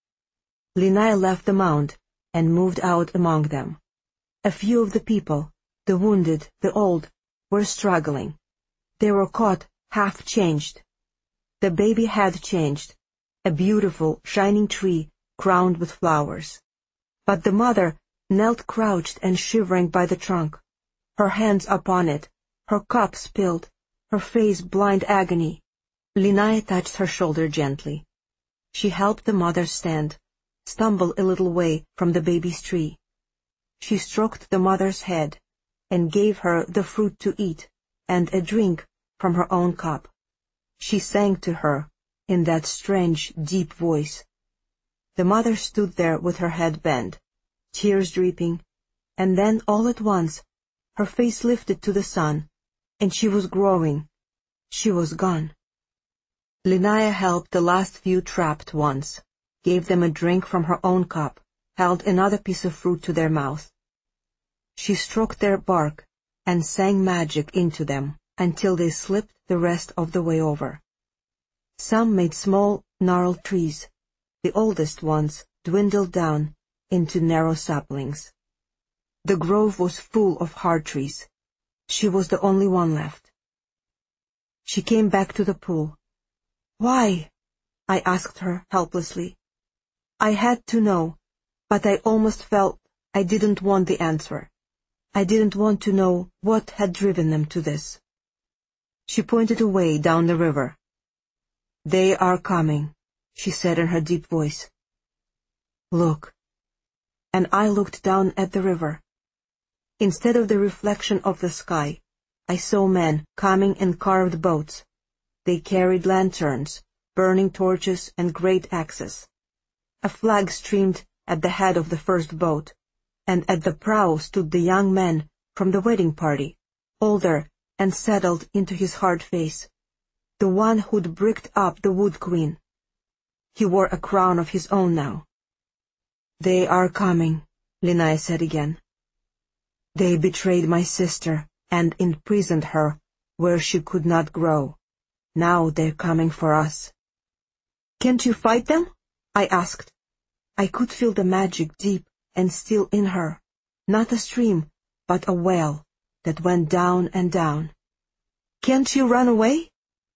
Linnea left the mound and moved out among them. A few of the people, the wounded, the old, were struggling. They were caught half-changed. The baby had changed, a beautiful, shining tree crowned with flowers. But the mother knelt crouched and shivering by the trunk, her hands upon it, her cup spilled, her face blind agony. Linnea touched her shoulder gently. She helped the mother stand, stumble a little way from the baby's tree. She stroked the mother's head and gave her the fruit to eat and a drink from her own cup. She sang to her in that strange, deep voice. The mother stood there with her head bent, tears dripping, and then all at once her face lifted to the sun, and she was growing. She was gone. Linnea helped the last few trapped ones, gave them a drink from her own cup, held another piece of fruit to their mouth. She stroked their bark and sang magic into them until they slipped the rest of the way over. Some made small, gnarled trees. The oldest ones dwindled down into narrow saplings. The grove was full of hard trees. She was the only one left. She came back to the pool. "Why?" I asked her helplessly. I had to know, but I almost felt I didn't want the answer. I didn't want to know what had driven them to this. She pointed away down the river. "They are coming," she said in her deep voice. "Look." And I looked down at the river. Instead of the reflection of the sky, I saw men coming in carved boats. They carried lanterns, burning torches, and great axes. A flag streamed at the head of the first boat, and at the prow stood the young man from the wedding party, older and settled into his hard face, the one who'd bricked up the Wood Queen. He wore a crown of his own now. "They are coming," Linnea said again. "They betrayed my sister and imprisoned her where she could not grow. Now they're coming for us." "Can't you fight them?" I asked. I could feel the magic deep and still in her, not a stream, but a well that went down and down. "Can't you run away?"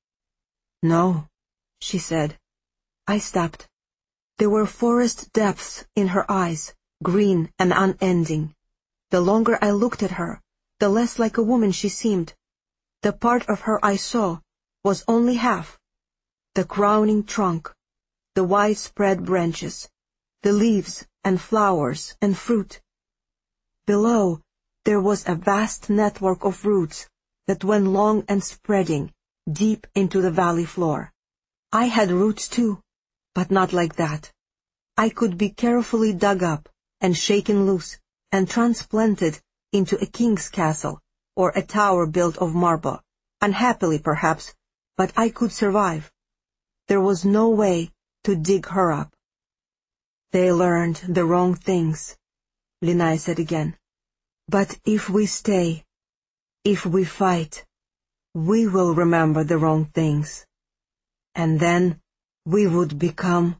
"No," she said. I stopped. There were forest depths in her eyes, green and unending. The longer I looked at her, the less like a woman she seemed. The part of her I saw was only half. The crowning trunk, the widespread branches, the leaves and flowers and fruit. Below, there was a vast network of roots that went long and spreading, deep into the valley floor. I had roots too, but not like that. I could be carefully dug up and shaken loose and transplanted into a king's castle or a tower built of marble, unhappily perhaps, but I could survive. There was no way to dig her up. "They learned the wrong things," Linnea said again. "But if we stay, if we fight, we will remember the wrong things. And then we would become—"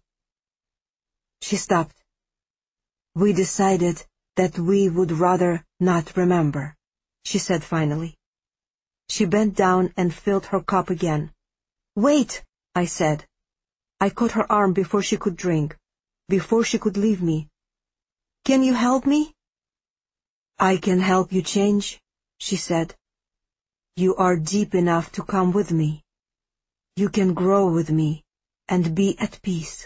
She stopped. "We decided that we would rather not remember," she said finally. She bent down and filled her cup again. "Wait," I said. I caught her arm before she could drink, before she could leave me. "Can you help me?" "I can help you change," she said. "You are deep enough to come with me. You can grow with me and be at peace."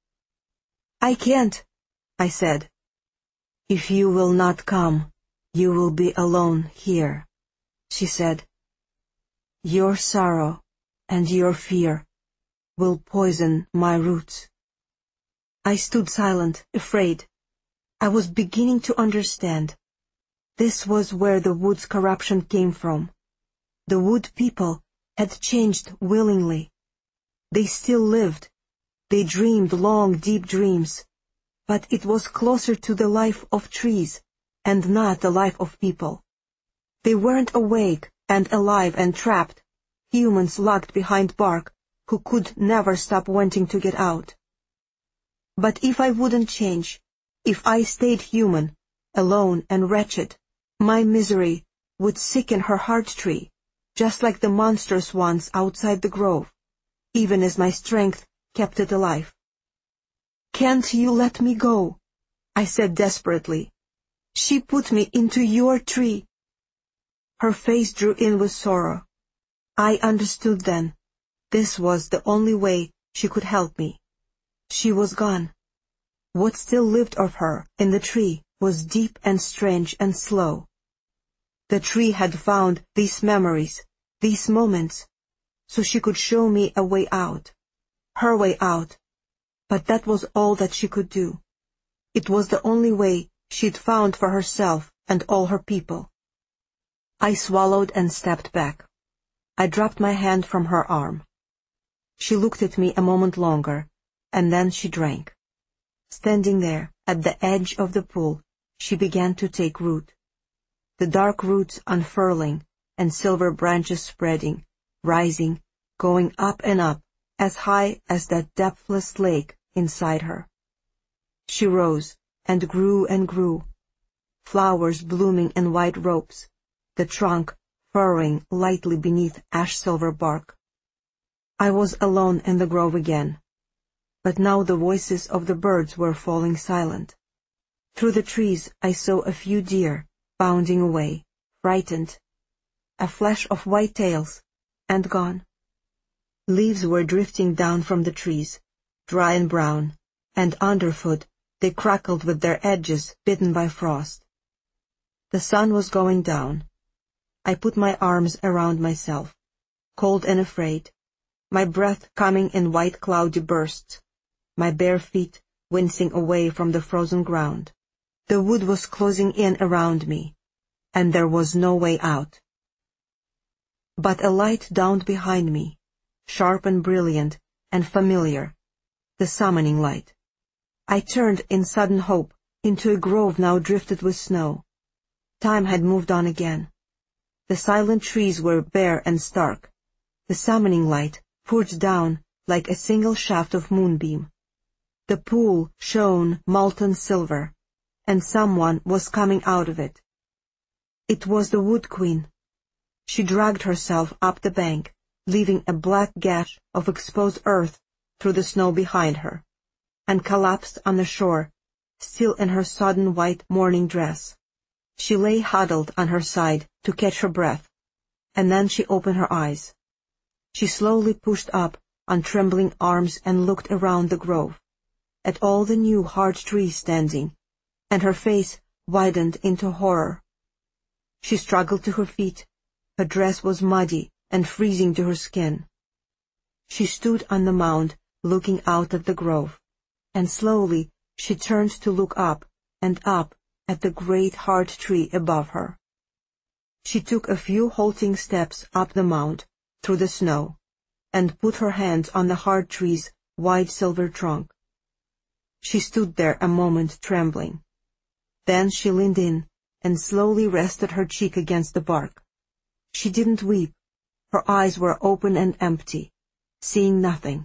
"I can't," I said. "If you will not come, you will be alone here," she said. "Your sorrow and your fear will poison my roots." I stood silent, afraid. I was beginning to understand. This was where the wood's corruption came from. The wood people had changed willingly. They still lived. They dreamed long, deep dreams. But it was closer to the life of trees and not the life of people. They weren't awake and alive and trapped. humans locked behind bark who could never stop wanting to get out. But if I wouldn't change, if I stayed human, alone and wretched, my misery would sicken her heart tree, just like the monstrous ones outside the grove, even as my strength kept it alive. "Can't you let me go?" I said desperately. "She put me into your tree." Her face drew in with sorrow. I understood then. This was the only way she could help me. She was gone. What still lived of her in the tree was deep and strange and slow. The tree had found these memories, these moments, so she could show me a way out, her way out. But that was all that she could do. It was the only way she'd found for herself and all her people. I swallowed and stepped back. I dropped my hand from her arm. She looked at me a moment longer, and then she drank. Standing there, at the edge of the pool, she began to take root. The dark roots unfurling, and silver branches spreading, rising, going up and up, as high as that depthless lake inside her. She rose, and grew, flowers blooming in white ropes, the trunk furrowing lightly beneath ash-silver bark. I was alone in the grove again, but now the voices of the birds were falling silent. Through the trees I saw a few deer bounding away, frightened, a flash of white tails, and gone. Leaves were drifting down from the trees, dry and brown, and underfoot they crackled with their edges bitten by frost. The sun was going down. I put my arms around myself, cold and afraid, my breath coming in white cloudy bursts, my bare feet wincing away from the frozen ground. The wood was closing in around me, and there was no way out. But a light dawned behind me, sharp and brilliant and familiar, the summoning light. I turned in sudden hope into a grove now drifted with snow. Time had moved on again. The silent trees were bare and stark. The summoning light poured down like a single shaft of moonbeam. The pool shone molten silver, and someone was coming out of it. It was the Wood Queen. She dragged herself up the bank, leaving a black gash of exposed earth through the snow behind her, and collapsed on the shore, still in her sodden white mourning dress. She lay huddled on her side to catch her breath, and then she opened her eyes. She slowly pushed up on trembling arms and looked around the grove, at all the new hard trees standing, and her face widened into horror. She struggled to her feet. Her dress was muddy and freezing to her skin. She stood on the mound looking out at the grove, and slowly she turned to look up and up at the great hard tree above her. She took a few halting steps up the mound, through the snow, and put her hands on the hard tree's wide silver trunk. She stood there a moment trembling. Then she leaned in and slowly rested her cheek against the bark. She didn't weep. Her eyes were open and empty, seeing nothing.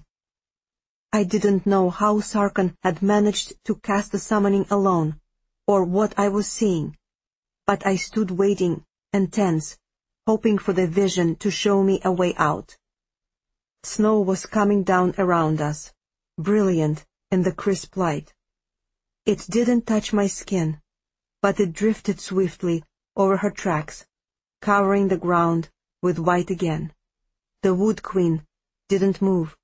I didn't know how Sarkhan had managed to cast the summoning alone, or what I was seeing, but I stood waiting and tense, hoping for the vision to show me a way out. Snow was coming down around us, brilliant in the crisp light. It didn't touch my skin, but it drifted swiftly over her tracks, covering the ground with white again. The Wood Queen didn't move.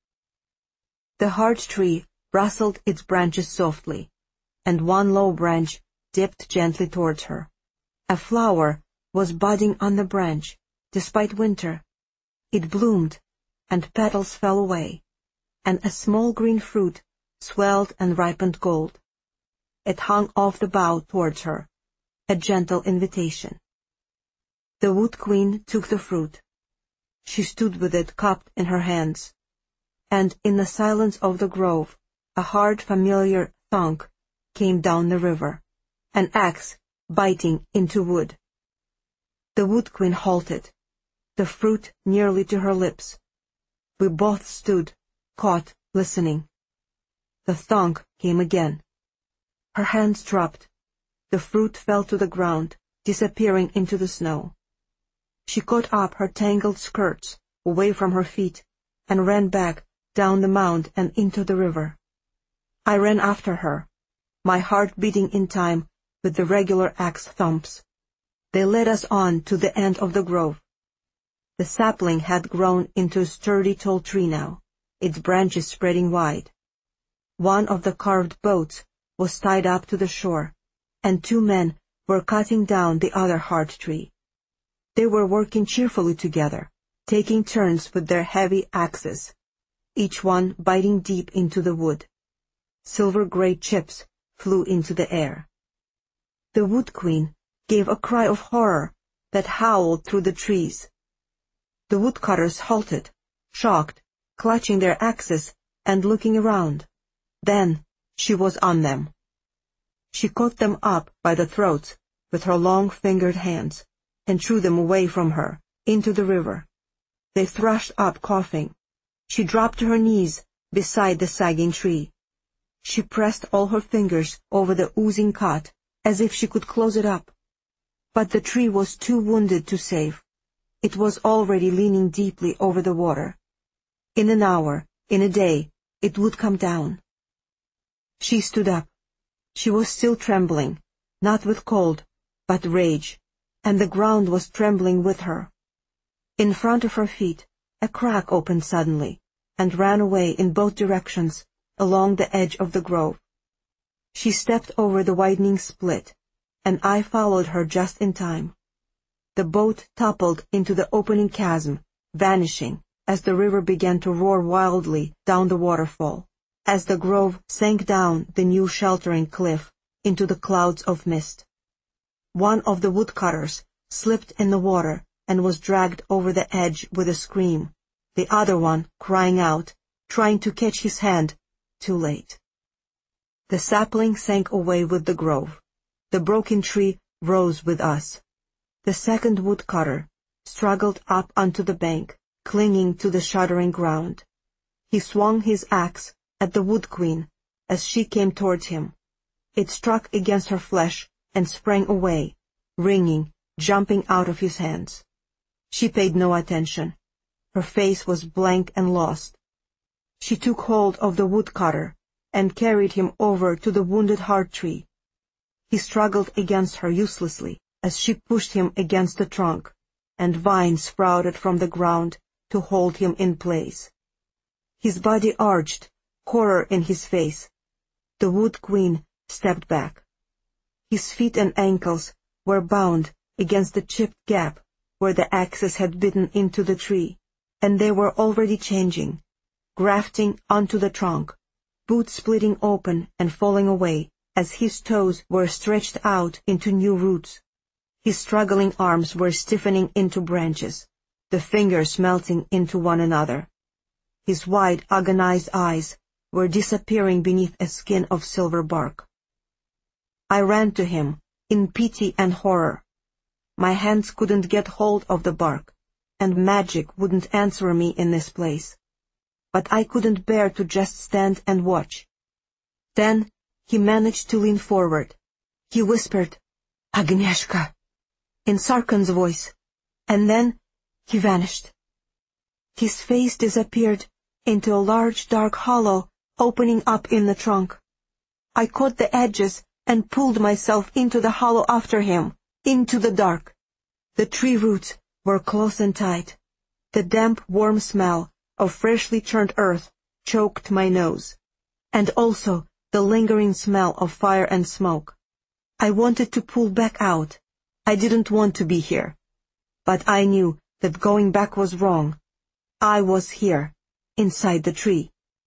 The hard tree rustled its branches softly, and one low branch dipped gently towards her. A flower was budding on the branch, despite winter. It bloomed, and petals fell away, and a small green fruit swelled and ripened gold. It hung off the bough towards her, a gentle invitation. The Wood Queen took the fruit. She stood with it cupped in her hands, and in the silence of the grove, a hard, familiar thunk came down the river, an axe biting into wood. The Wood Queen halted. the fruit nearly to her lips. We both stood, caught, listening. The thunk came again. Her hands dropped. The fruit fell to the ground, disappearing into the snow. She caught up her tangled skirts away from her feet and ran back down the mound and into the river. I ran after her, my heart beating in time with the regular axe thumps. They led us on to the end of the grove. The sapling had grown into a sturdy tall tree now, its branches spreading wide. One of the carved boats was tied up to the shore, and 2 men were cutting down the other hard tree. They were working cheerfully together, taking turns with their heavy axes, each one biting deep into the wood. Silver-gray chips flew into the air. The Wood Queen gave a cry of horror that howled through the trees. The woodcutters halted, shocked, clutching their axes and looking around. Then she was on them. She caught them up by the throats with her long-fingered hands and threw them away from her, into the river. They thrashed up coughing. She dropped to her knees beside the sagging tree. She pressed all her fingers over the oozing cut as if she could close it up. But the tree was too wounded to save. It was already leaning deeply over the water. In an hour, in a day, it would come down. She stood up. She was still trembling, not with cold, but rage, and the ground was trembling with her. In front of her feet, a crack opened suddenly, and ran away in both directions, along the edge of the grove. She stepped over the widening split, and I followed her just in time. The boat toppled into the opening chasm, vanishing, as the river began to roar wildly down the waterfall, as the grove sank down the new sheltering cliff into the clouds of mist. One of the woodcutters slipped in the water and was dragged over the edge with a scream, the other one crying out, trying to catch his hand, too late. The sapling sank away with the grove. The broken tree rose with us. The second woodcutter struggled up onto the bank, clinging to the shuddering ground. He swung his axe at the Wood Queen as she came towards him. It struck against her flesh and sprang away, ringing, jumping out of his hands. She paid no attention. Her face was blank and lost. She took hold of the woodcutter and carried him over to the wounded heart tree. He struggled against her uselessly as she pushed him against the trunk, and vines sprouted from the ground to hold him in place. His body arched, horror in his face. The Wood Queen stepped back. His feet and ankles were bound against the chipped gap where the axes had bitten into the tree, and they were already changing, grafting onto the trunk, boots splitting open and falling away as his toes were stretched out into new roots. His struggling arms were stiffening into branches, the fingers melting into one another. His wide, agonized eyes were disappearing beneath a skin of silver bark. I ran to him, in pity and horror. My hands couldn't get hold of the bark, and magic wouldn't answer me in this place. But I couldn't bear to just stand and watch. Then he managed to lean forward. He whispered, "Agnieszka," in Sarkon's voice, and then he vanished. His face disappeared into a large dark hollow opening up in the trunk. I caught the edges and pulled myself into the hollow after him, into the dark. The tree roots were close and tight. The damp, warm smell of freshly turned earth choked my nose, and also the lingering smell of fire and smoke. I wanted to pull back out. I didn't want to be here. But I knew that going back was wrong. I was here, inside the tree.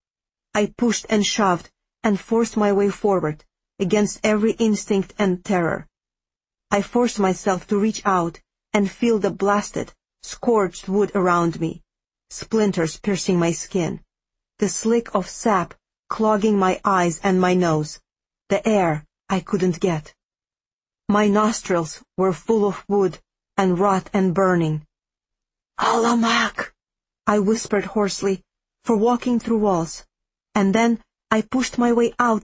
I pushed and shoved and forced my way forward, against every instinct and terror. I forced myself to reach out and feel the blasted, scorched wood around me, splinters piercing my skin, the slick of sap clogging my eyes and my nose, the air I couldn't get. My nostrils were full of wood and rot and burning. Alamak! I whispered hoarsely, for walking through walls. And then I pushed my way out